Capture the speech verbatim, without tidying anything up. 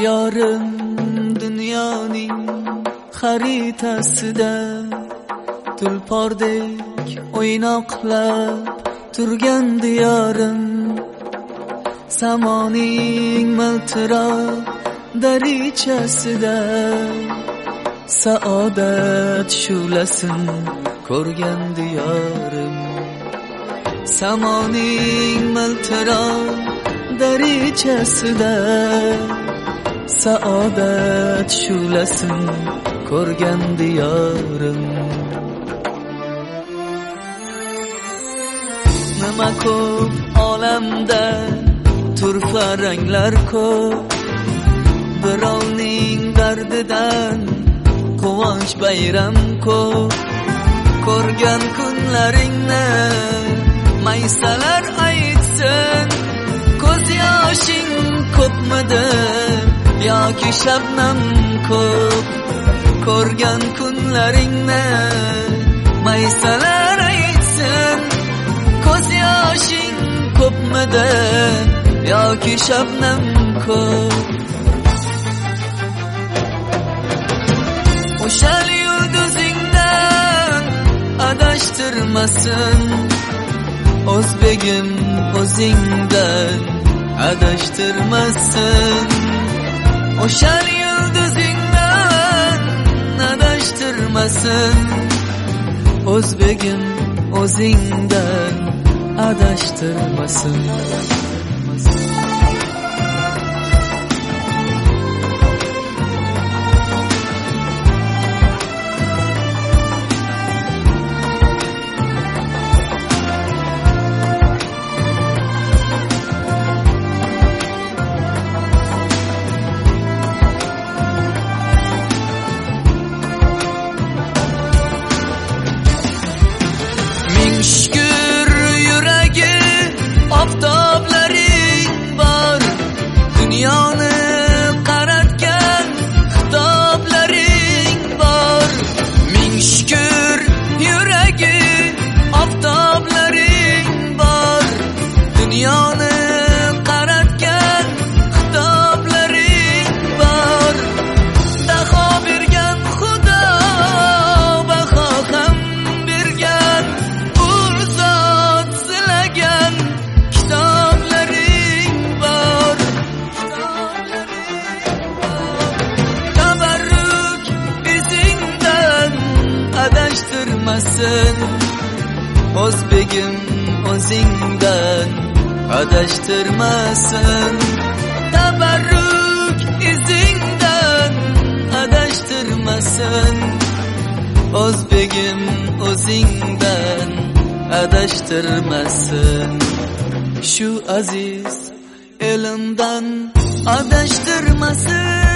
yorim dunyoning xaritasida tulpordek o'ynoqlab turgan diyorim, samoning miltiroq darichasida saodat shu'lasin ko'rgan diyorim, samoning miltiroq darichasida saodat shu'lasin ko'rgan diyorim. Nima ko'p olamda turfa ranglar ko'p, birovning dardidan quvonch bayram ko'p. Ko'rgan kunlaringni maysalar aytsin, ko'z yoshing ko'pmidi yoki shabnam ko'p. Ko'rgan kunlaringni maysalar aytsin, ko'z yoshing ko'pmidi yoki shabnam ko'p. O'shal yulduzingdan adashtirmasin, o'zbegim o'zingdan adashtirmasin. O'shal yulduzingdan adashtirmasin, o'zbegim o'zingdan adashtirmasin. Shukr yuragi oftoblaring bor, dunyoni qaratgan xitoblaring bor. Ming shukr yuragi oftoblaring bor, dunyoni qaratgan xitoblaring bor. Daho bergan Xudo baho ham bergan, adashtirmasin, o'zbegim o'zingdan adashtirmasin. Tabarruk izingdan adashtirmasin, o'zbegim o'zingdan adashtirmasin. Shu aziz elimdan adashtirmasin.